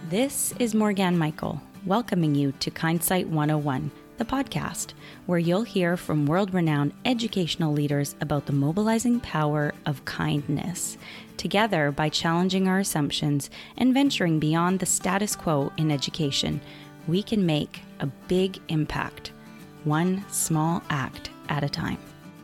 This is Morgan Michael, welcoming you to Kindsight 101, the podcast, where you'll hear from world-renowned educational leaders about the mobilizing power of kindness. Together, by challenging our assumptions and venturing beyond the status quo in education, we can make a big impact, one small act at a time.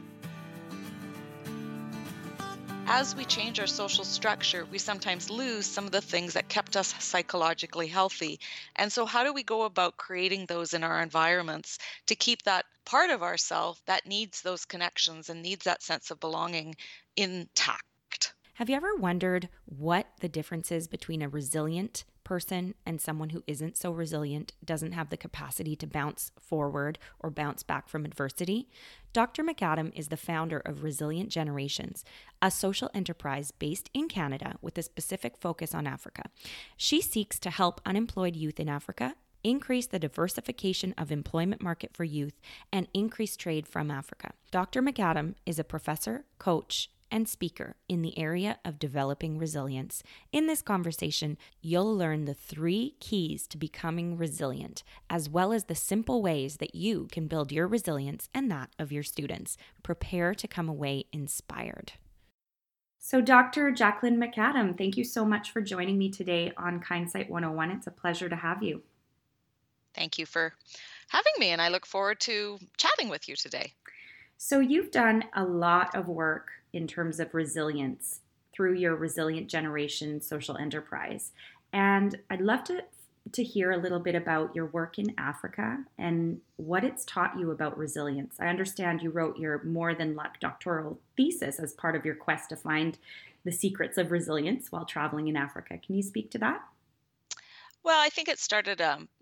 As we change our social structure, we sometimes lose some of the things that kept us psychologically healthy. And so how do we go about creating those in our environments to keep that part of ourselves that needs those connections and needs that sense of belonging intact? Have you ever wondered what the difference is between a resilient person and someone who isn't so resilient, doesn't have the capacity to bounce forward or bounce back from adversity? Dr. McAdam is the founder of Resilient Generations, a social enterprise based in Canada with a specific focus on Africa. She seeks to help unemployed youth in Africa, increase the diversification of employment market for youth, and increase trade from Africa. Dr. McAdam is a professor, coach, and speaker in the area of developing resilience. In this conversation, you'll learn the 3 keys to becoming resilient, as well as the simple ways that you can build your resilience and that of your students. Prepare to come away inspired. So Dr. Jacqueline McAdam, thank you so much for joining me today on Kindsight 101. It's a pleasure to have you. Thank you for having me, and I look forward to chatting with you today. So you've done a lot of work in terms of resilience through your Resilient Generation social enterprise. And I'd love to hear a little bit about your work in Africa and what it's taught you about resilience. I understand you wrote your More Than Luck doctoral thesis as part of your quest to find the secrets of resilience while traveling in Africa. Can you speak to that? Well, I think it started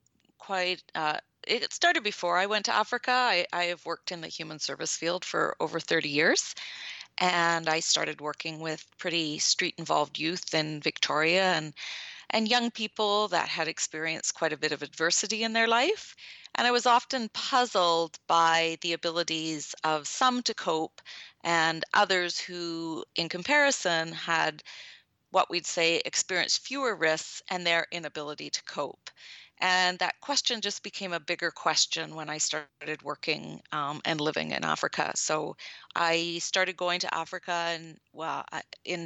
it started before I went to Africa. I have worked in the human service field for over 30 years. And I started working with pretty street-involved youth in Victoria and young people that had experienced quite a bit of adversity in their life. And I was often puzzled by the abilities of some to cope and others who, in comparison, had what we'd say experienced fewer risks and their inability to cope. And that question just became a bigger question when I started working and living in Africa. So I started going to Africa in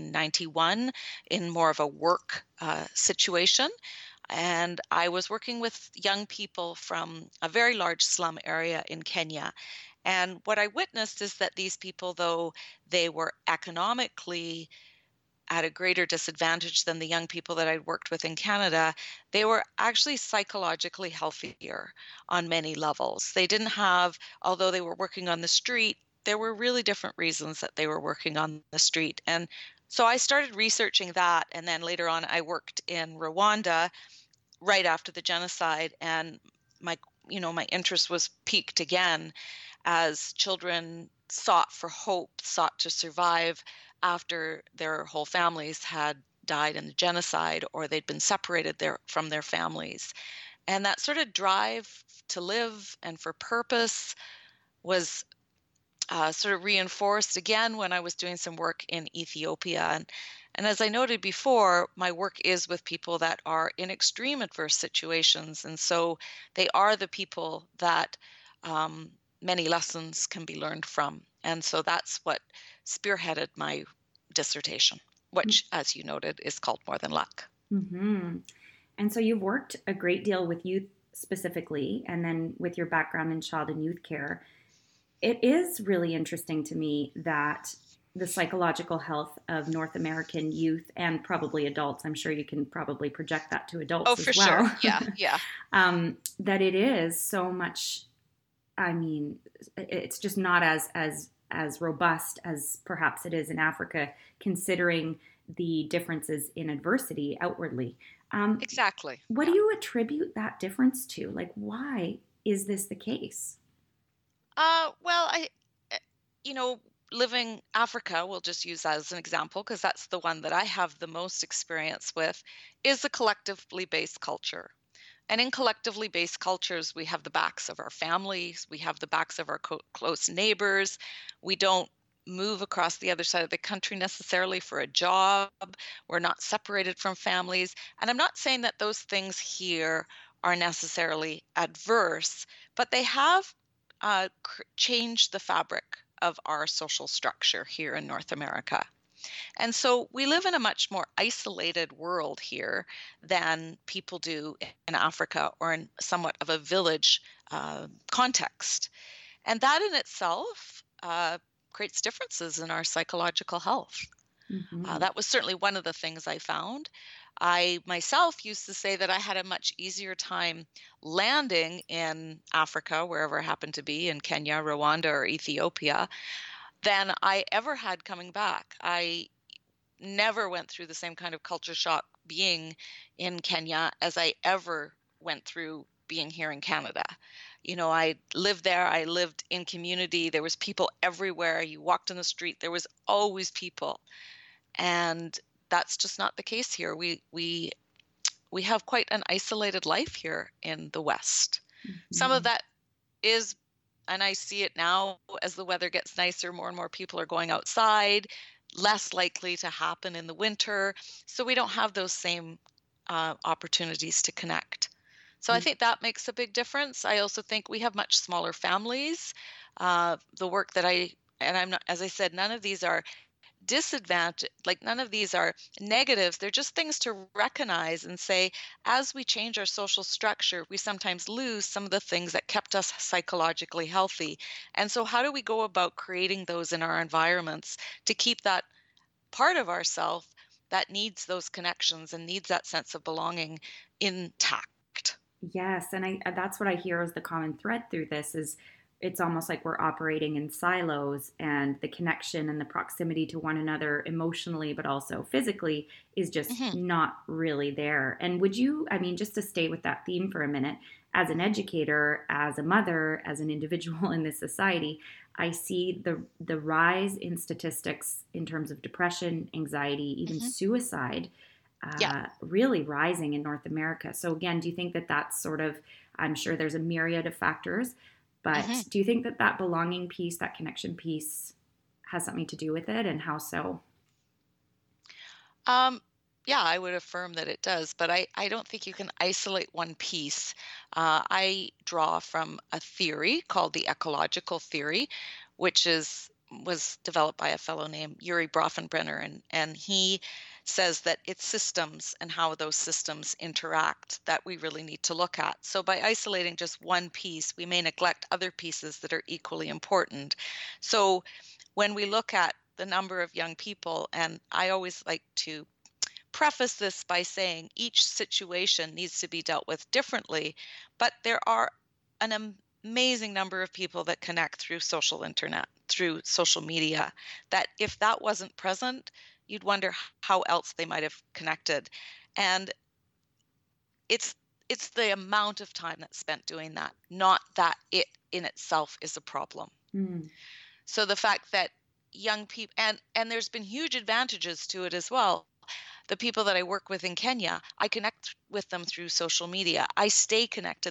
1991 in more of a work situation. And I was working with young people from a very large slum area in Kenya. And what I witnessed is that these people, though they were economically at a greater disadvantage than the young people that I'd worked with in Canada, they were actually psychologically healthier on many levels. They didn't have, although they were working on the street, there were really different reasons that they were working on the street. And so I started researching that. And then later on, I worked in Rwanda right after the genocide. And my interest was piqued again as children sought for hope, sought to survive after their whole families had died in the genocide or they'd been separated from their families. And that sort of drive to live and for purpose was sort of reinforced again when I was doing some work in Ethiopia. And as I noted before, my work is with people that are in extreme adverse situations. And so they are the people that many lessons can be learned from. And so that's what spearheaded my dissertation, which, as you noted, is called More Than Luck. Mm-hmm. And so you've worked a great deal with youth specifically, and then with your background in child and youth care. It is really interesting to me that the psychological health of North American youth and probably adults, I'm sure you can probably project that to adults as well. Oh, for sure. Yeah. That it is so much, it's just not as robust as perhaps it is in Africa, considering the differences in adversity outwardly. Exactly. What do you attribute that difference to? Like, why is this the case? Well, living Africa, we'll just use that as an example because that's the one that I have the most experience with, is a collectively based culture. And in collectively based cultures, we have the backs of our families, we have the backs of our close neighbors. We don't move across the other side of the country necessarily for a job. We're not separated from families. And I'm not saying that those things here are necessarily adverse, but they have changed the fabric of our social structure here in North America. And so we live in a much more isolated world here than people do in Africa or in somewhat of a village context. And that in itself creates differences in our psychological health. Mm-hmm. That was certainly one of the things I found. I myself used to say that I had a much easier time landing in Africa, wherever I happened to be, in Kenya, Rwanda, or Ethiopia, than I ever had coming back. I never went through the same kind of culture shock being in Kenya as I ever went through being here in Canada. You know, I lived there, I lived in community, there was people everywhere. You walked in the street, there was always people. And that's just not the case here. We have quite an isolated life here in the West. Mm-hmm. Some of that is, and I see it now as the weather gets nicer, more and more people are going outside, less likely to happen in the winter. So we don't have those same opportunities to connect. So I think that makes a big difference. I also think we have much smaller families. The work that I'm not, as I said, none of these are disadvantage, like none of these are negatives. They're just things to recognize and say, as we change our social structure, we sometimes lose some of the things that kept us psychologically healthy. And so how do we go about creating those in our environments to keep that part of ourself that needs those connections and needs that sense of belonging intact? Yes, and that's what I hear as the common thread through this is it's almost like we're operating in silos, and the connection and the proximity to one another emotionally but also physically is just not really there. And would you, I mean, just to stay with that theme for a minute, as an educator, as a mother, as an individual in this society, I see the rise in statistics in terms of depression, anxiety, even suicide really rising in North America. So again, do you think that that's sort of, I'm sure there's a myriad of factors, but do you think that that belonging piece, that connection piece has something to do with it, and how so? Yeah, I would affirm that it does, but I don't think you can isolate one piece. I draw from a theory called the ecological theory, which was developed by a fellow named Urie Bronfenbrenner, and he says that it's systems and how those systems interact that we really need to look at. So by isolating just one piece, we may neglect other pieces that are equally important. So when we look at the number of young people, and I always like to preface this by saying each situation needs to be dealt with differently, but there are an amazing number of people that connect through social internet, through social media, that if that wasn't present, you'd wonder how else they might have connected. And it's the amount of time that's spent doing that, not that it in itself is a problem. So the fact that young people, and there's been huge advantages to it as well. The people that I work with in Kenya, I connect with them through social media. I stay connected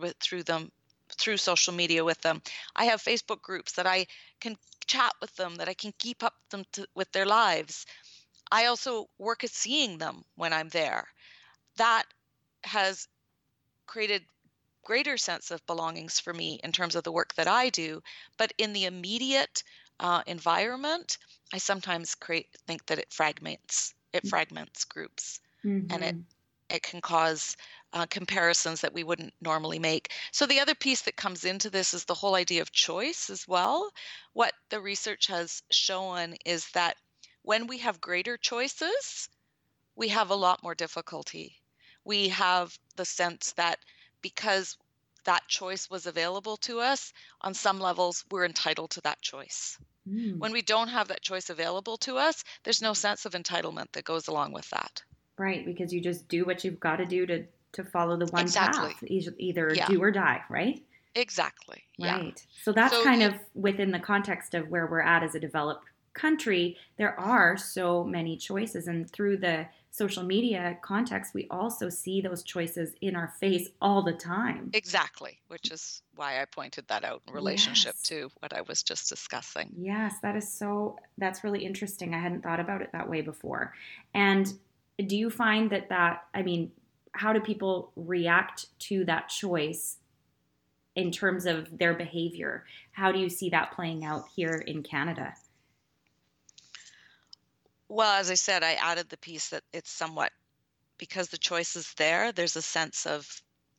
through social media with them. I have Facebook groups that I can chat with them, that I can keep up them with their lives. I also work at seeing them when I'm there. That has created greater sense of belongings for me in terms of the work that I do. But in the immediate environment, I sometimes think that it fragments groups, and it can cause comparisons that we wouldn't normally make. So the other piece that comes into this is the whole idea of choice as well. What the research has shown is that when we have greater choices, we have a lot more difficulty. We have the sense that because that choice was available to us, on some levels, we're entitled to that choice. When we don't have that choice available to us, there's no sense of entitlement that goes along with that. Right, because you just do what you've got to do to follow the one path, either Yeah. do or die, right? Exactly. Right. Yeah. So that's kind of within the context of where we're at as a developed country, there are so many choices. And through the social media context, we also see those choices in our face all the time. Exactly, which is why I pointed that out in relationship Yes. to what I was just discussing. Yes, that's really interesting. I hadn't thought about it that way before. And do you find I mean, how do people react to that choice in terms of their behavior? How do you see that playing out here in Canada? Well, as I said, I added the piece that it's somewhat because the choice is there, there's a sense of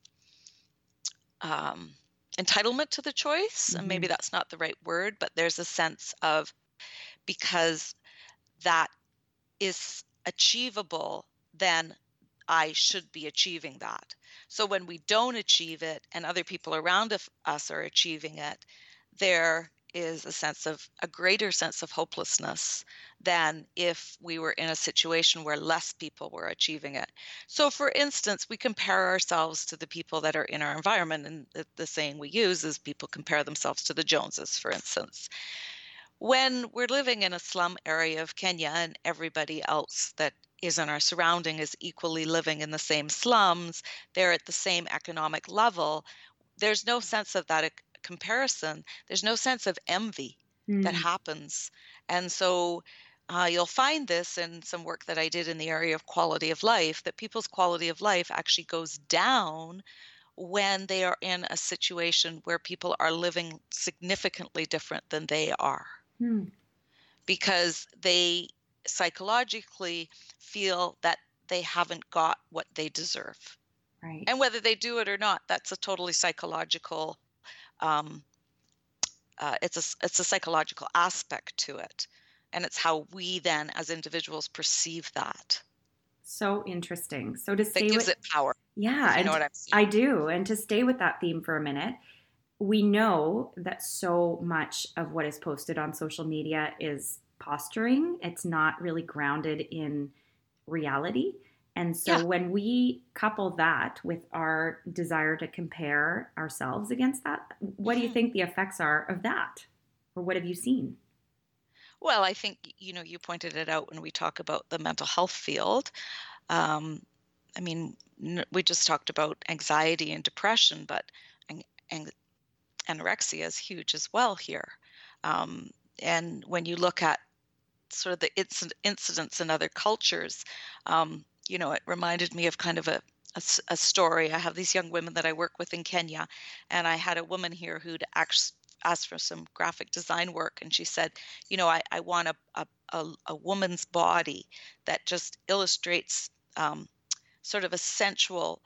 um, entitlement to the choice. And maybe Hmm. that's not the right word, but there's a sense of because that is achievable, then I should be achieving that. So when we don't achieve it and other people around us are achieving it, there is a greater sense of hopelessness than if we were in a situation where less people were achieving it. So for instance, we compare ourselves to the people that are in our environment, and the saying we use is people compare themselves to the Joneses, for instance. When we're living in a slum area of Kenya and everybody else that is in our surrounding is equally living in the same slums, they're at the same economic level, there's no sense of that comparison. There's no sense of envy that Mm, happens. And so you'll find this in some work that I did in the area of quality of life, that people's quality of life actually goes down when they are in a situation where people are living significantly different than they are mm, because they psychologically feel that they haven't got what they deserve. right. And whether they do it or not, that's a totally psychological, um, it's a psychological aspect to it. And it's how we then as individuals perceive that So interesting. So to that stay gives with, it power, yeah, if you know and what I'm saying. I do. And to stay with that theme for a minute, we know that so much of what is posted on social media is posturing. It's not really grounded in reality. And so Yeah. when we couple that with our desire to compare ourselves against that, what do you Mhm. think the effects are of that? Or what have you seen? Well, I think, you pointed it out when we talk about the mental health field. Um, I mean, we just talked about anxiety and depression, but an- an- anorexia is huge as well here. Um, and when you look at sort of the incidents in other cultures, it reminded me of kind of a story. I have these young women that I work with in Kenya, and I had a woman here who'd actually asked for some graphic design work, and she said, I want a woman's body that just illustrates sort of a sensual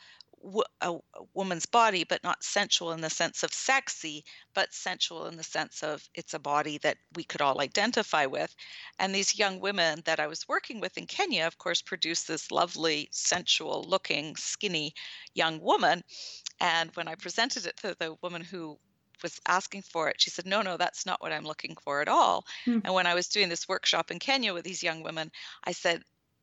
a woman's body, but not sensual in the sense of sexy, but sensual in the sense of it's a body that we could all identify with. And these young women that I was working with in Kenya, of course, produced this lovely, sensual looking, skinny young woman. And when I presented it to the woman who was asking for it, she said, no, no, that's not what I'm looking for at all. Hmm. And when I was doing this workshop in Kenya with these young women, I said,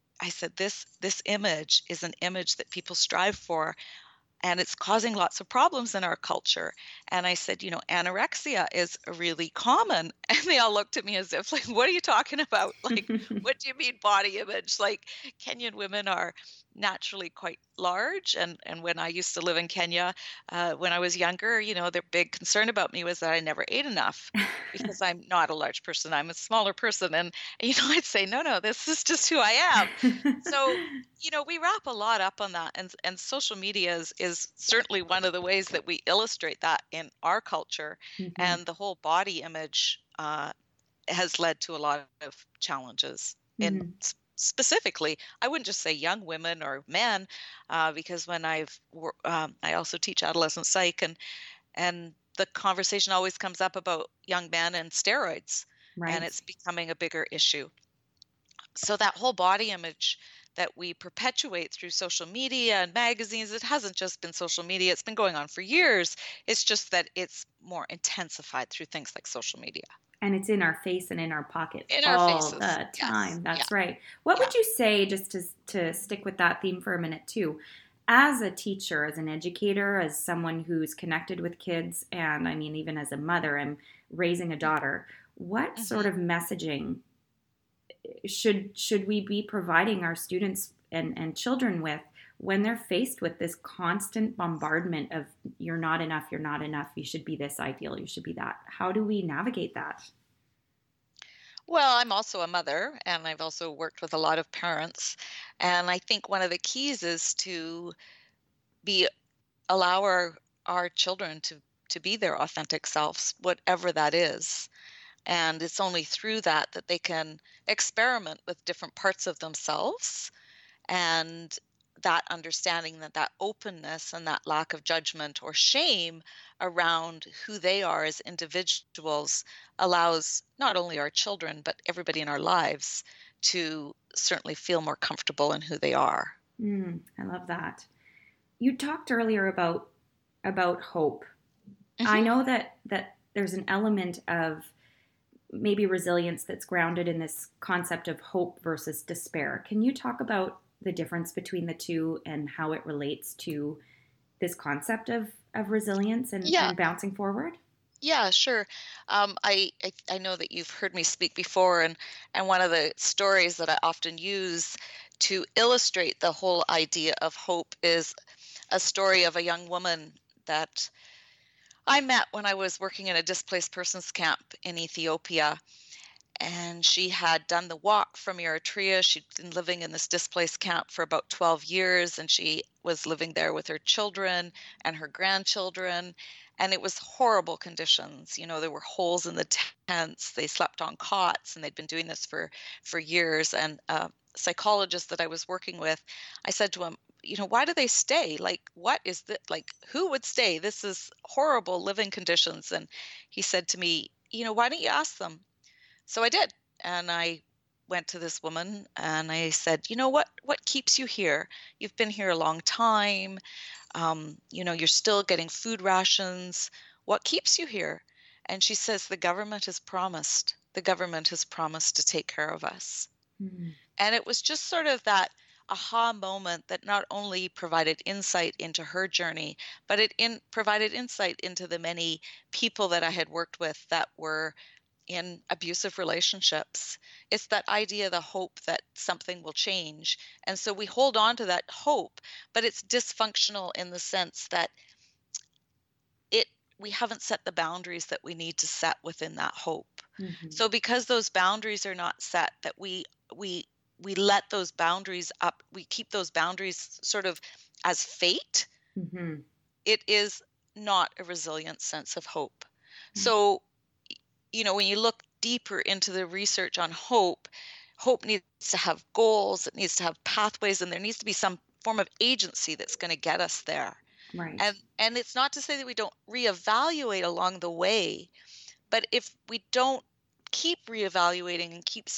this image is an image that people strive for, and it's causing lots of problems in our culture. And I said, anorexia is really common. And they all looked at me as if, like, what are you talking about? Like, what do you mean body image? Like, Kenyan women are naturally quite large. And when I used to live in Kenya, when I was younger, their big concern about me was that I never ate enough because I'm not a large person. I'm a smaller person. And, I'd say, no, no, this is just who I am. So, we wrap a lot up on that, and social media is certainly one of the ways that we illustrate that in our culture, Mhm, and the whole body image has led to a lot of challenges in mhm, specifically. I wouldn't just say young women or men, because I also teach adolescent psych, and the conversation always comes up about young men and steroids, and right. it's becoming a bigger issue. So that whole body image that we perpetuate through social media and magazines, it hasn't just been social media, it's been going on for years. It's just that it's more intensified through things like social media. And it's in our face and in our pockets In our all faces. the Yes. time. Yeah. That's right. What Yeah. would you say, just to stick with that theme for a minute too, as a teacher, as an educator, as someone who's connected with kids, and I mean, even as a mother, I'm raising a daughter, what sort Hmm. of messaging should we be providing our students and children with when they're faced with this constant bombardment of you're not enough, you should be this ideal, you should be that? How do we navigate that? Well, I'm also a mother, and I've also worked with a lot of parents. And I think one of the keys is to be allow our children to be their authentic selves, whatever that is. And it's only through that that they can experiment with different parts of themselves, and that understanding, that openness and that lack of judgment or shame around who they are as individuals allows not only our children but everybody in our lives to certainly feel more comfortable in who they are. I love that. You talked earlier about hope. I Hmm. know that there's an element of maybe resilience that's grounded in this concept of hope versus despair. Can you talk about the difference between the two and how it relates to this concept of resilience Yeah, and bouncing forward? yeah, sure. I know that you've heard me speak before, and one of the stories that I often use to illustrate the whole idea of hope is a story of a young woman that I met when I was working in a displaced persons camp in Ethiopia. And she had done the walk from Eritrea. She'd been living in this displaced camp for about 12 years, and she was living there with her children and her grandchildren. And it was horrible conditions. There were holes in the tents. They slept on cots, and they'd been doing this for years. And psychologist that I was working with, I said to him, why do they stay? Like, what is that? Like, who would stay? This is horrible living conditions. And he said to me, why don't you ask them? So I did. And I went to this woman and I said, what keeps you here? You've been here a long time. You're still getting food rations. What keeps you here? And she says, the government has promised. The government has promised to take care of us. Hmm. And it was just sort of that aha moment that not only provided insight into her journey, but provided insight into the many people that I had worked with that were in abusive relationships. It's that idea, the hope that something will change. And so we hold on to that hope, but it's dysfunctional in the sense that it we haven't set the boundaries that we need to set within that hope. Hmm. So because those boundaries are not set, that we we let those boundaries up, we keep those boundaries sort of as fate, Hmm. it is not a resilient sense of hope. So when you look deeper into the research on hope, hope needs to have goals, it needs to have pathways, and there needs to be some form of agency that's going to get us there. Right. And it's not to say that we don't reevaluate along the way, but if we don't keep reevaluating and keep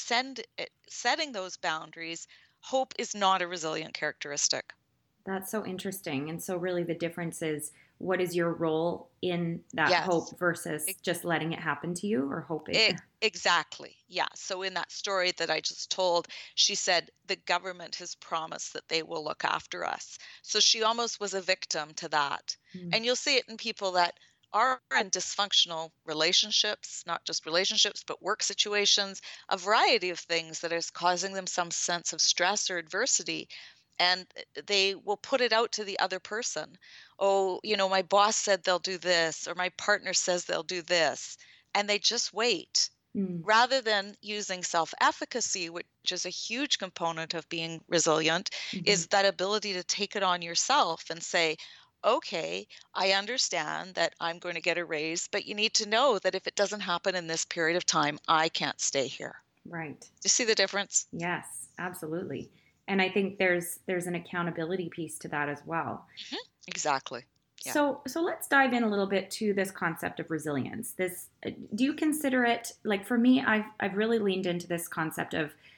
setting those boundaries, hope is not a resilient characteristic. That's so interesting. And so, really, the difference is what is your role in that Yes. hope versus just letting it happen to you or hoping? Exactly. Yeah. So in that story that I just told, she said the government has promised that they will look after us. So she almost was a victim to that. Mm. And you'll see it in people that are in dysfunctional relationships, not just relationships, but work situations, a variety of things that is causing them some sense of stress or adversity. And they will put it out to the other person. Oh, my boss said they'll do this, or my partner says they'll do this. And they just wait Mm. rather than using self-efficacy, which is a huge component of being resilient, Hmm. is that ability to take it on yourself and say, okay, I understand that I'm going to get a raise, but you need to know that if it doesn't happen in this period of time, I can't stay here. Right. Do you see the difference? Yes, absolutely. And I think there's an accountability piece to that as well. Mhm. Exactly. Yeah. So let's dive in a little bit to this concept of resilience. This do you consider it like for me I've really leaned into this concept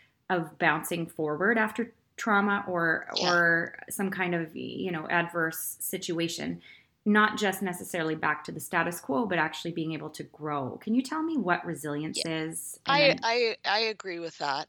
of bouncing forward after trauma Yeah. or some kind of adverse situation, not just necessarily back to the status quo but actually being able to grow. Can you tell me what resilience Yeah. is and I then I I agree with that.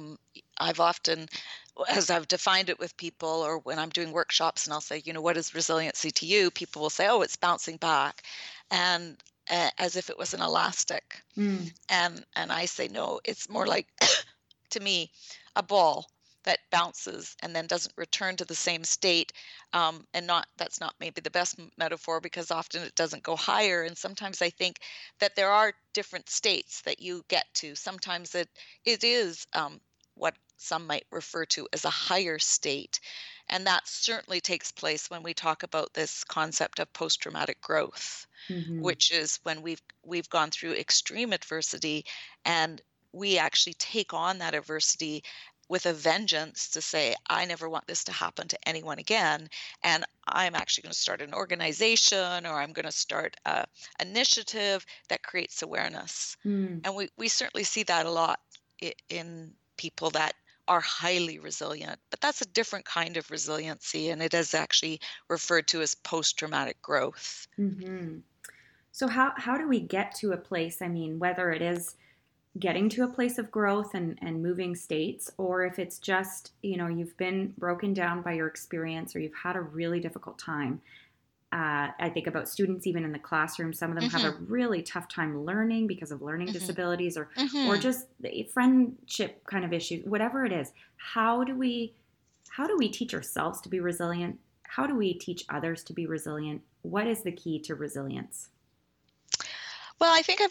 I've often, as I've defined it with people, or when I'm doing workshops, and I'll say, what is resiliency to you? People will say, oh, it's bouncing back, and as if it was an elastic. mm, And I say, no, it's more like to me, a ball that bounces and then doesn't return to the same state. And not that's not maybe the best metaphor, because often it doesn't go higher. And sometimes I think that there are different states that you get to. Sometimes it is what some might refer to as a higher state. And that certainly takes place when we talk about this concept of post-traumatic growth, Mm-hmm. which is when we've gone through extreme adversity, and we actually take on that adversity with a vengeance to say, I never want this to happen to anyone again. And I'm actually going to start an organization, or I'm going to start a initiative that creates awareness. Mm. And we certainly see that a lot in people that are highly resilient, but that's a different kind of resiliency. And it is actually referred to as post-traumatic growth. Mm-hmm. So how do we get to a place, I mean, whether it is getting to a place of growth and moving states, or if it's just, you've been broken down by your experience or you've had a really difficult time. I think about students even in the classroom. Some of them have a really tough time learning because of learning disabilities or just friendship kind of issues, whatever it is. How do we teach ourselves to be resilient? How do we teach others to be resilient? What is the key to resilience? Well, I think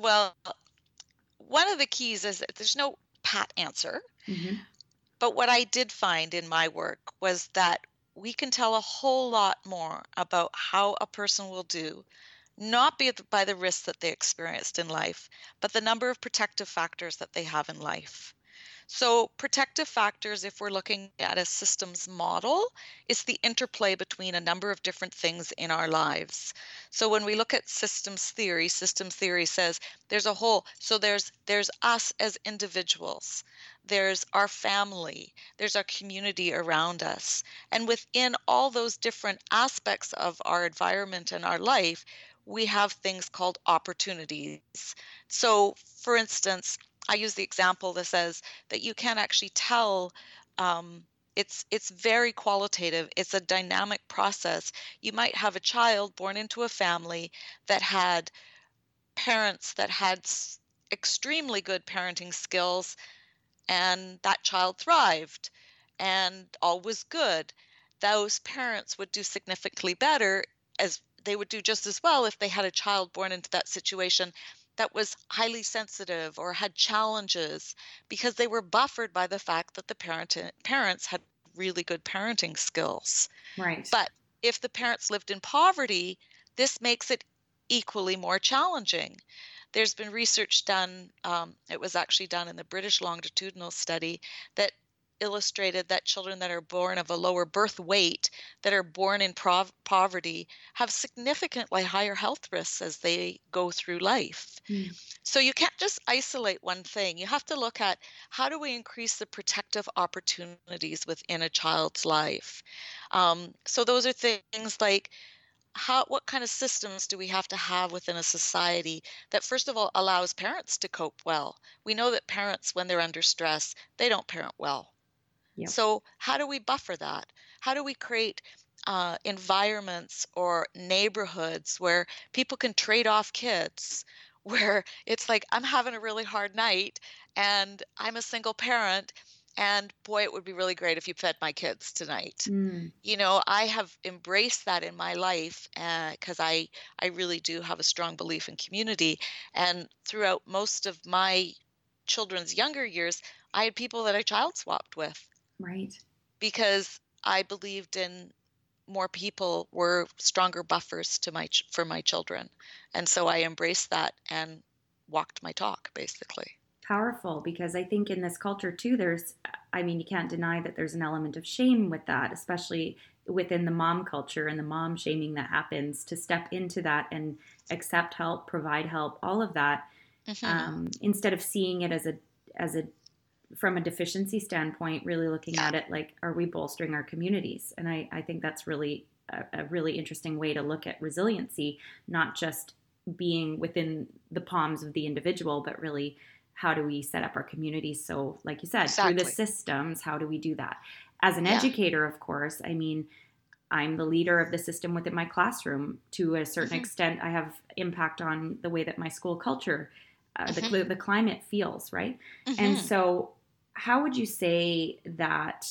one of the keys is that there's no pat answer. Mm-hmm. But what I did find in my work was that we can tell a whole lot more about how a person will do, not by the risks that they experienced in life, but the number of protective factors that they have in life. So protective factors, if we're looking at a systems model, is the interplay between a number of different things in our lives. So when we look at systems theory says there's a whole. So there's us as individuals, there's our family, there's our community around us. And within all those different aspects of our environment and our life, we have things called opportunities. So for instance, I use the example that says that you can actually tell. It's very qualitative. It's a dynamic process. You might have a child born into a family that had parents that had extremely good parenting skills, and that child thrived and all was good. Those parents would do significantly better, as they would do just as well if they had a child born into that situation that was highly sensitive or had challenges, because they were buffered by the fact that the parents had really good parenting skills. Right. But if the parents lived in poverty, this makes it equally more challenging. There's been research done, it was actually done in the British longitudinal study, that illustrated that children that are born of a lower birth weight, that are born in poverty, have significantly higher health risks as they go through life. So you can't just isolate one thing. You have to look at, how do we increase the protective opportunities within a child's life? So those are things like, what kind of systems do we have to have within a society that, first of all, allows parents to cope well? We know that parents, when they're under stress, they don't parent well. Yep. So how do we buffer that? How do we create environments or neighborhoods where people can trade off kids, where it's like, I'm having a really hard night and I'm a single parent, and boy, it would be really great if you fed my kids tonight. I have embraced that in my life because I really do have a strong belief in community. And throughout most of my children's younger years, I had people that I child swapped with. Right. Because I believed in more people were stronger buffers for my children. And so I embraced that and walked my talk, basically. Powerful, because I think in this culture too, you can't deny that there's an element of shame with that, especially within the mom culture and the mom shaming that happens, to step into that and accept help, provide help, all of that, instead of seeing it as a from a deficiency standpoint, really looking at it like, are we bolstering our communities? And I think that's really a really interesting way to look at resiliency, not just being within the palms of the individual, but really, how do we set up our communities? So like you said, through the systems, how do we do that? As an educator, of course, I'm the leader of the system within my classroom. To a certain extent, I have impact on the way that my school culture, the climate feels, right? And so how would you say that,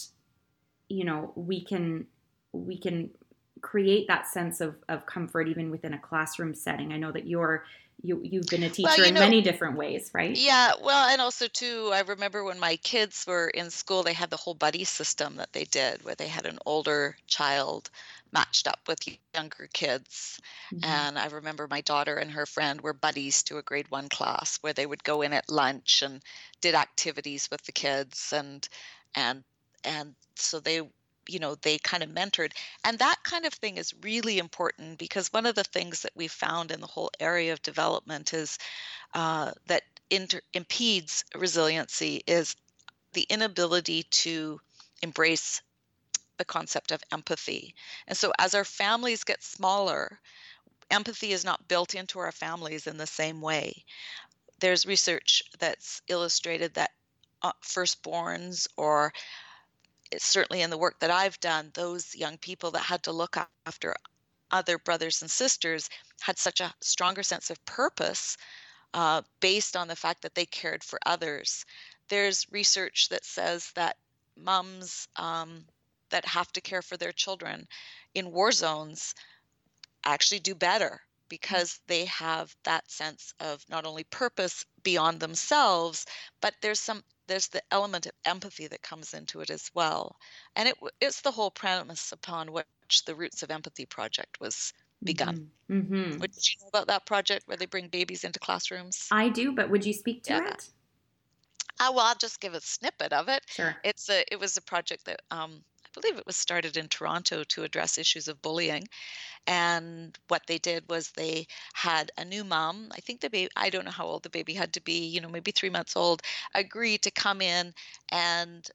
we can create that sense of comfort even within a classroom setting? I know that you've been a Well, teacher in many different ways, right? yeah, well, and also too, I remember when my kids were in school, they had the whole buddy system that they did, where they had an older child matched up with younger kids. Mm-hmm. And I remember my daughter and her friend were buddies to a grade one class where they would go in at lunch and did activities with the kids and and so they kind of mentored. And that kind of thing is really important because one of the things that we found in the whole area of development is that impedes resiliency is the inability to embrace the concept of empathy. And so, as our families get smaller, empathy is not built into our families in the same way. There's research that's illustrated that firstborns, or it's certainly in the work that I've done, those young people that had to look after other brothers and sisters had such a stronger sense of purpose based on the fact that they cared for others. There's research that says that moms that have to care for their children in war zones actually do better because they have that sense of not only purpose beyond themselves, but there's the element of empathy that comes into it as well. And it's the whole premise upon which the Roots of Empathy project was begun. Mm-hmm. Mm-hmm. Did you know about that project where they bring babies into classrooms? I do, but would you speak to Yeah. it? Well, I'll just give a snippet of it. Sure. It was a project that I believe it was started in Toronto to address issues of bullying. And what they did was they had a new mom. I think the baby, I don't know how old the baby had to be, maybe 3 months old, agree to come in and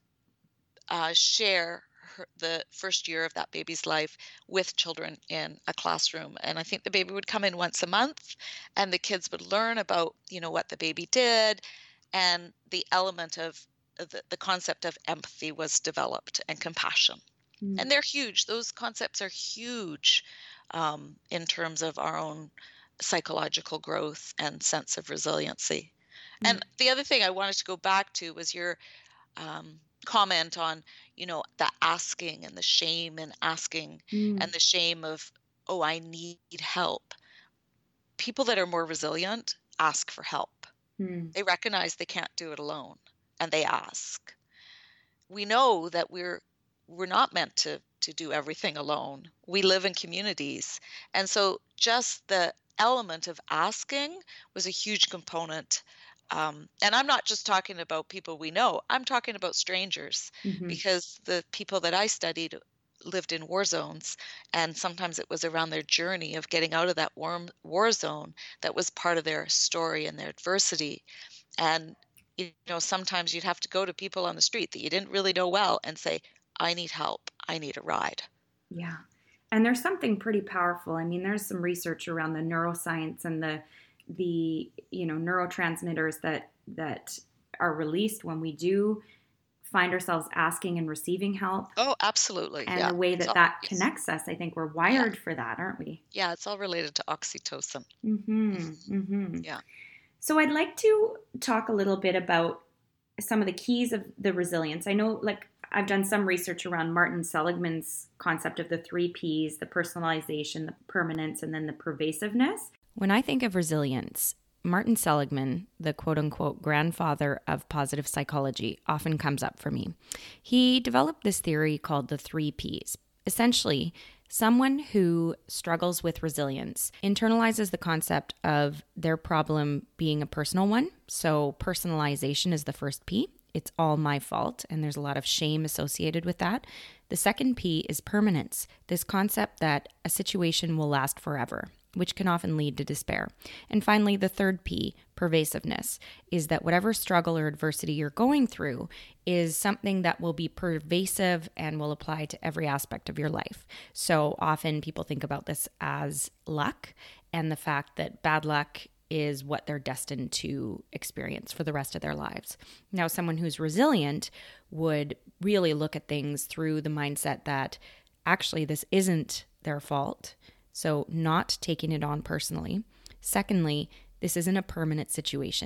share the first year of that baby's life with children in a classroom. And I think the baby would come in once a month and the kids would learn about, what the baby did. And the element of the concept of empathy was developed, and compassion. Mm. And they're huge. Those concepts are huge in terms of our own psychological growth and sense of resiliency. Mm. And the other thing I wanted to go back to was your comment on, the asking and the shame and asking and the shame of, oh, I need help. People that are more resilient ask for help. They recognize they can't do it alone and they ask. We know that we're not meant to do everything alone. We live in communities. And so just the element of asking was a huge component. And I'm not just talking about people we know, I'm talking about strangers, because the people that I studied lived in war zones, and sometimes it was around their journey of getting out of that war zone that was part of their story and their adversity. And sometimes you'd have to go to people on the street that you didn't really know well and say, I need help, I need a ride. Yeah. And there's something pretty powerful. I mean, there's some research around the neuroscience and the neurotransmitters that are released when we do find ourselves asking and receiving help. Oh, absolutely. And yeah. the way that connects us, I think we're wired for that, aren't we? Yeah, it's all related to oxytocin. Yeah. So I'd like to talk a little bit about some of the keys of the resilience. I know, I've done some research around Martin Seligman's concept of the 3 Ps, the personalization, the permanence, and then the pervasiveness. When I think of resilience, Martin Seligman, the quote-unquote grandfather of positive psychology, often comes up for me. He developed this theory called the 3 Ps. Essentially, someone who struggles with resilience internalizes the concept of their problem being a personal one. So personalization is the first P. It's all my fault, and there's a lot of shame associated with that. The second P is permanence, this concept that a situation will last forever, which can often lead to despair. And finally, the third P, pervasiveness, is that whatever struggle or adversity you're going through is something that will be pervasive and will apply to every aspect of your life. So often people think about this as luck, and the fact that bad luck is what they're destined to experience for the rest of their lives. Now, someone who's resilient would really look at things through the mindset that actually this isn't their fault. So not taking it on personally. Secondly, this isn't a permanent situation.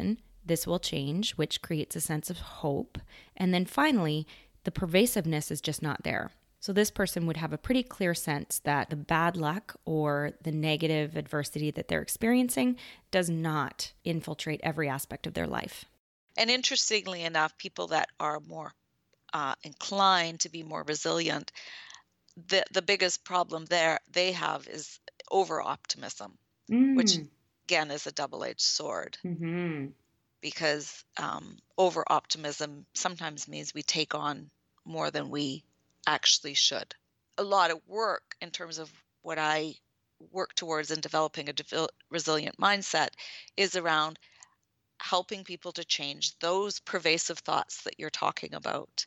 this will change, which creates a sense of hope. And then finally, the pervasiveness is just not there. So this person would have a pretty clear sense that the bad luck or the negative adversity that they're experiencing does not infiltrate every aspect of their life. And interestingly enough, people that are more inclined to be more resilient, the biggest problem there they have is over optimism, which again is a double-edged sword. Because over optimism sometimes means we take on more than we actually should. A lot of work in terms of what I work towards in developing a resilient mindset is around helping people to change those pervasive thoughts that you're talking about.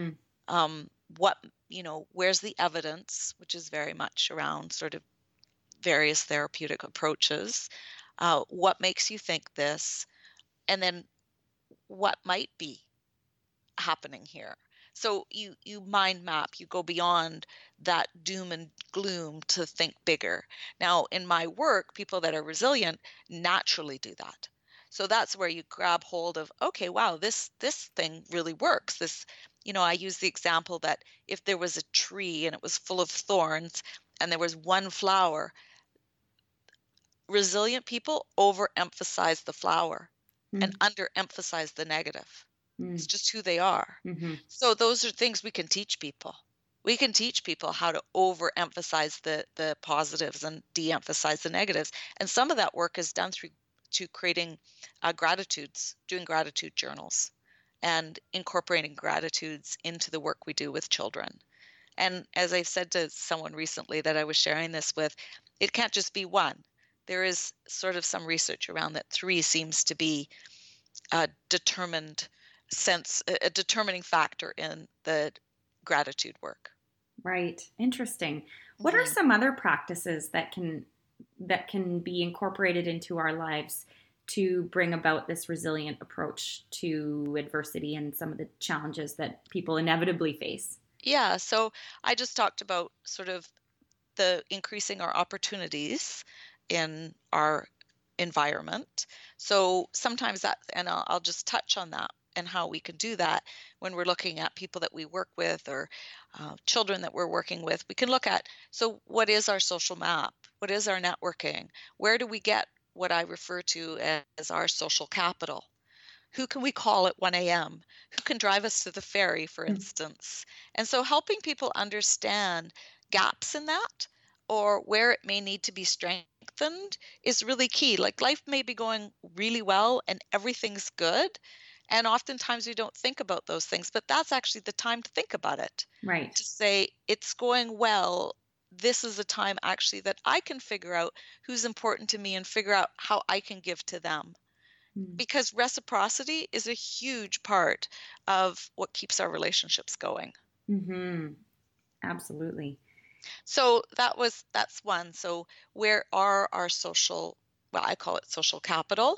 Where's the evidence, which is very much around sort of various therapeutic approaches. What makes you think this? And then what might be happening here? So you mind map, you go beyond that doom and gloom to think bigger. Now, in my work, people that are resilient naturally do that. So that's where you grab hold of, okay, wow, this thing really works. This, I use the example that if there was a tree and it was full of thorns and there was one flower, resilient people overemphasize the flower and underemphasize the negative. It's just who they are. So those are things we can teach people. We can teach people how to overemphasize the positives and de-emphasize the negatives. And some of that work is done through creating gratitudes, doing gratitude journals, and incorporating gratitudes into the work we do with children. And as I said to someone recently that I was sharing this with, it can't just be one. There is sort of some research around that 3 seems to be a determining factor in the gratitude work. Right. Interesting. What are some other practices that can be incorporated into our lives to bring about this resilient approach to adversity and some of the challenges that people inevitably face? Yeah. So I just talked about sort of the increasing our opportunities in our environment. So sometimes that, and I'll just touch on that and how we can do that when we're looking at people that we work with or children that we're working with. We can look at, so what is our social map? What is our networking? Where do we get what I refer to as our social capital? Who can we call at 1 a.m.? Who can drive us to the ferry, for instance? And so helping people understand gaps in that or where it may need to be strengthened is really key. Like life may be going really well and everything's good. And oftentimes we don't think about those things, but that's actually the time to think about it. Right. To say it's going well. This is a time actually that I can figure out who's important to me and figure out how I can give to them. Because reciprocity is a huge part of what keeps our relationships going. Absolutely. So that's one. So where are our social, well, I call it social capital.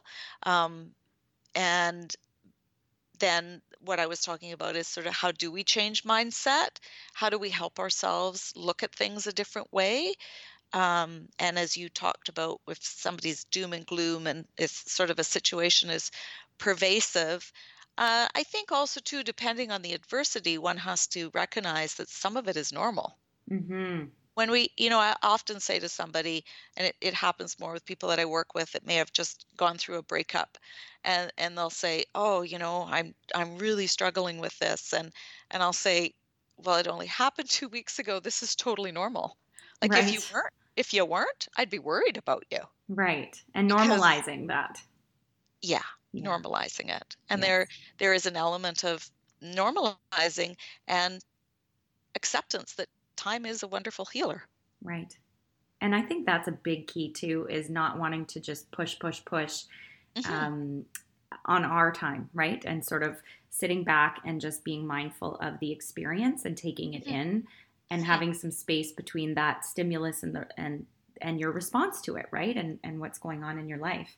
And then what I was talking about is sort of how do we change mindset? How do we help ourselves look at things a different way? And as you talked about, if somebody's doom and gloom and it's sort of a situation is pervasive, I think also too, depending on the adversity, one has to recognize that some of it is normal. When I often say to somebody, and it happens more with people that I work with that may have just gone through a breakup, and they'll say, "Oh, I'm really struggling with this," and I'll say, "Well, it only happened 2 weeks ago. This is totally normal. Like Right. if you weren't, I'd be worried about you." Right. And Because normalizing that. Yeah, normalizing it. And there is an element of normalizing and acceptance that time is a wonderful healer. Right. And I think that's a big key too, is not wanting to just push on our time, right? And sort of sitting back and just being mindful of the experience and taking it in and having some space between that stimulus and your response to it, right? And what's going on in your life.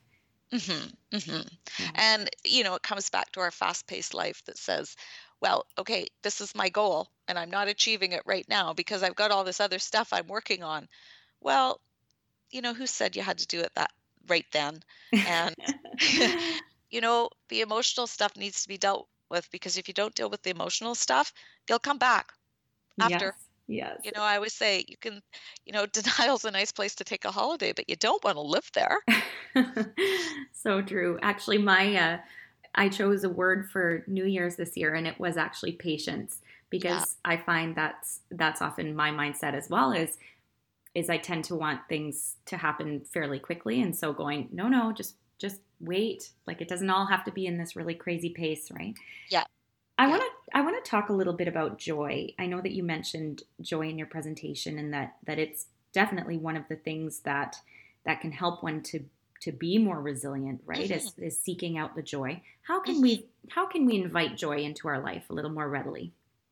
And, it comes back to our fast-paced life that says, well, okay, this is my goal and I'm not achieving it right now because I've got all this other stuff I'm working on. Well, who said you had to do it that right then? And the emotional stuff needs to be dealt with, because if you don't deal with the emotional stuff, they'll come back after. Yes. Yes. I always say you can, denial's a nice place to take a holiday, but you don't want to live there. So true. Actually, my I chose a word for New Year's this year, and it was actually patience, Yeah. because I find that's often my mindset as well. Is I tend to want things to happen fairly quickly, and so going, no, no, just wait. Like, it doesn't all have to be in this really crazy pace, right? Yeah. I Yeah. want to I want to talk a little bit about joy. I know that you mentioned joy in your presentation, and that it's definitely one of the things that can help one to be more resilient, right? Hmm. Is seeking out the joy. How can Hmm. we invite joy into our life a little more readily?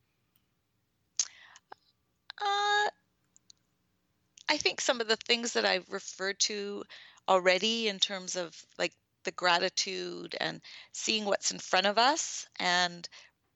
Uh, I think some of the things that I've referred to already, in terms of like the gratitude and seeing what's in front of us and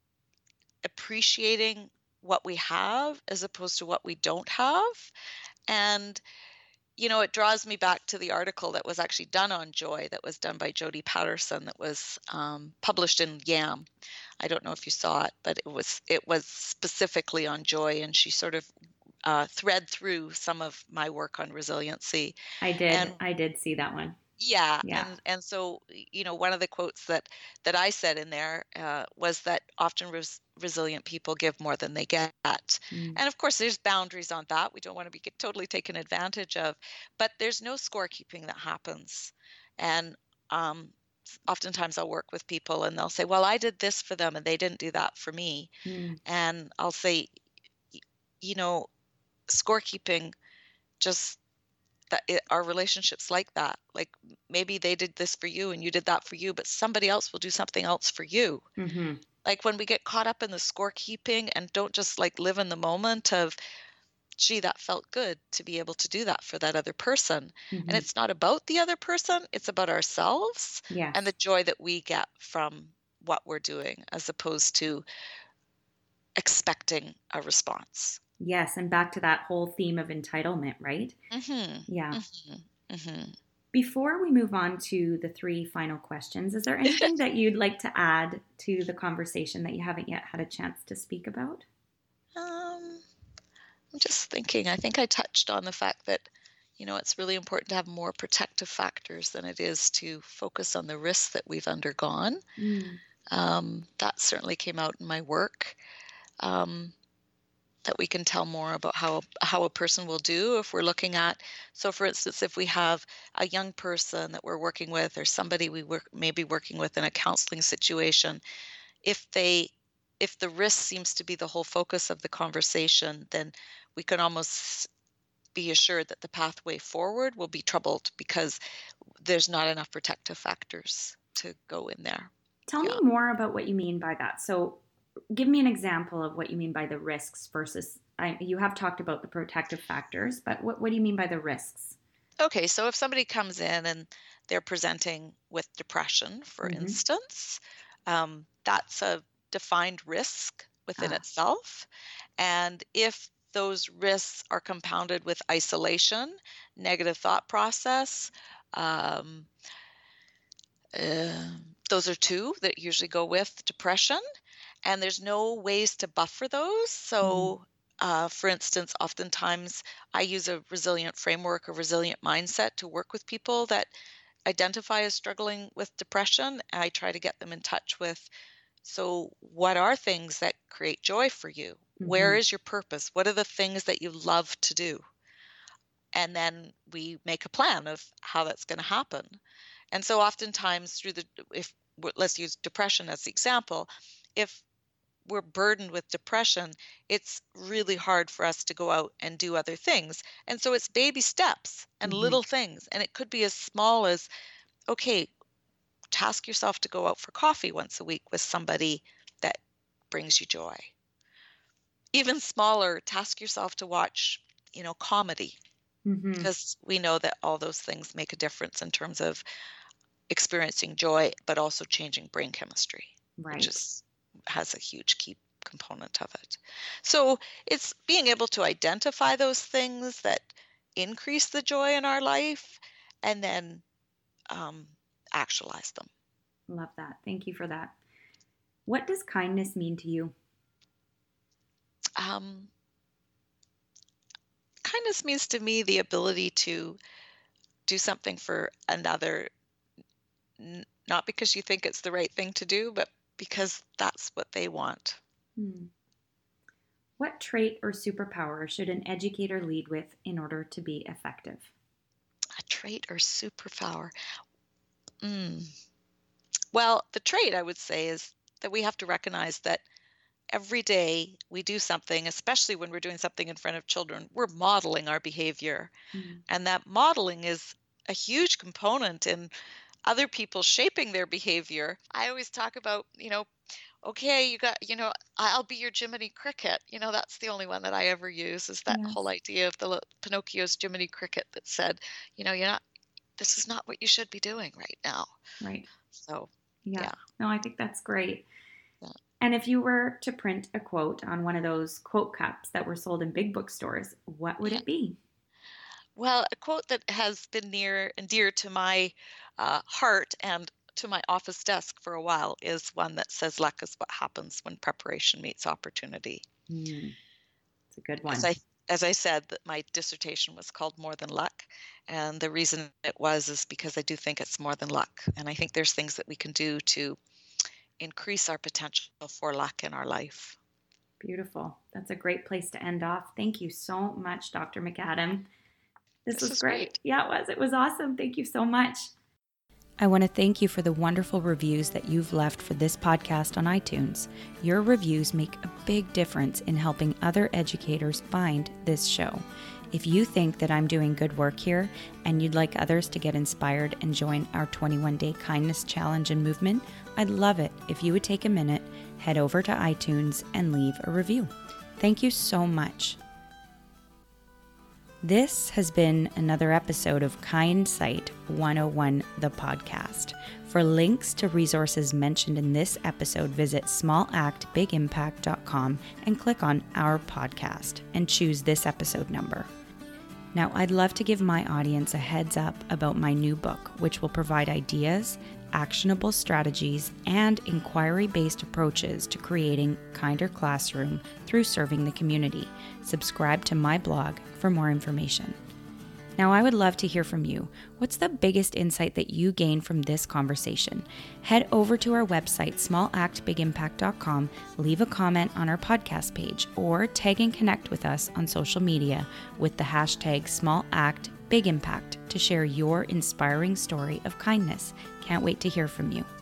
appreciating what we have as opposed to what we don't have. And, it draws me back to the article that was actually done on joy, that was done by Jody Patterson, that was published in YAM. I don't know if you saw it, but it was specifically on joy, and she sort of thread through some of my work on resiliency. And I did see that one. yeah, Yeah. and so, one of the quotes that I said in there was that often resilient people give more than they get. Mm. And of course, there's boundaries on that. We don't want to be totally taken advantage of, but there's no scorekeeping that happens. And oftentimes I'll work with people and they'll say, "Well, I did this for them and they didn't do that for me." Mm. And I'll say, y- you know, scorekeeping just our relationships like that. Like, maybe they did this for you and you did that for you, but somebody else will do something else for you. Mhm. Like, when we get caught up in the scorekeeping and don't just like live in the moment of, gee, that felt good to be able to do that for that other person. And Mhm. it's not about the other person, it's about ourselves and Yes. the joy that we get from what we're doing, as opposed to expecting a response. Yes, and back to that whole theme of entitlement, right? Mhm. Yeah. Mhm. Mhm. Before we move on to the three final questions, is there anything that you'd like to add to the conversation that you haven't yet had a chance to speak about? um I'm just thinking, I think I touched on the fact that, it's really important to have more protective factors than it is to focus on the risks that we've undergone. Mm. That certainly came out in my work. Um, that we can tell more about how a person will do if we're looking at. So, for instance, if we have a young person that we're working with, or somebody we maybe working with in a counseling situation, if they if the risk seems to be the whole focus of the conversation, then we can almost be assured that the pathway forward will be troubled, because there's not enough protective factors to go in there. Tell me Yeah. more about what you mean by that. So, give me an example of what you mean by the risks versus. You have talked about the protective factors, but what do you mean by the risks? Okay, so if somebody comes in and they're presenting with depression, for Mm-hmm. instance, that's a defined risk within Ah. itself. And if those risks are compounded with isolation, negative thought process, um, those are two that usually go with depression, and there's no ways to buffer those. Mm-hmm. So, for instance, oftentimes I use a resilient framework, a resilient mindset to work with people that identify as struggling with depression. I try to get them in touch with, so what are things that create joy for you? Where Mm-hmm. is your purpose? What are the things that you love to do? And then we make a plan of how that's going to happen. And so oftentimes through the if let's use depression as the example, if we're burdened with depression, it's really hard for us to go out and do other things. And so it's baby steps and Mm-hmm. little things. And it could be as small as, okay, task yourself to go out for coffee once a week with somebody that brings you joy. Even smaller, task yourself to watch, comedy, Mm-hmm. because we know that all those things make a difference in terms of experiencing joy, but also changing brain chemistry, which Right. is has a huge key component of it. So it's being able to identify those things that increase the joy in our life, and then um, actualize them. Love that. Thank you for that. What does kindness mean to you? Kindness means to me the ability to do something for another, not because you think it's the right thing to do, but because that's what they want. What trait or superpower should an educator lead with in order to be effective? A trait or superpower? Well, the trait I would say is that we have to recognize that every day we do something, especially when we're doing something in front of children, we're modeling our behavior. And that modeling is a huge component in other people shaping their behavior. I always talk about, okay, I'll be your Jiminy Cricket. That's the only one that I ever use, is that whole idea of the Pinocchio's Jiminy Cricket that said, this is not what you should be doing right now. Right. So, yeah. No, I think that's great. Yeah. And if you were to print a quote on one of those quote cups that were sold in big bookstores, what would it be? Well, a quote that has been near and dear to my heart and to my office desk for a while is one that says, "Luck is what happens when preparation meets opportunity." It's a good one. As I said, that my dissertation was called More Than Luck. And the reason it is because I do think it's more than luck. And I think there's things that we can do to increase our potential for luck in our life. Beautiful. That's a great place to end off. Thank you so much, Dr. McAdam. This was great. Yeah, it was. It was awesome. Thank you so much. I want to thank you for the wonderful reviews that you've left for this podcast on iTunes. Your reviews make a big difference in helping other educators find this show. If you think that I'm doing good work here and you'd like others to get inspired and join our 21-day kindness challenge and movement, I'd love it if you would take a minute, head over to iTunes and leave a review. Thank you so much. This has been another episode of Kindsight 101, the podcast. For links to resources mentioned in this episode, visit smallactbigimpact.com and click on our podcast and choose this episode number. Now, I'd love to give my audience a heads up about my new book, which will provide ideas, actionable strategies, and inquiry-based approaches to creating a kinder classroom through serving the community. Subscribe to my blog for more information. Now, I would love to hear from you. What's the biggest insight that you gained from this conversation? Head over to our website, smallactbigimpact.com, leave a comment on our podcast page, or tag and connect with us on social media with the hashtag SmallActBigImpact to share your inspiring story of kindness. Can't wait to hear from you.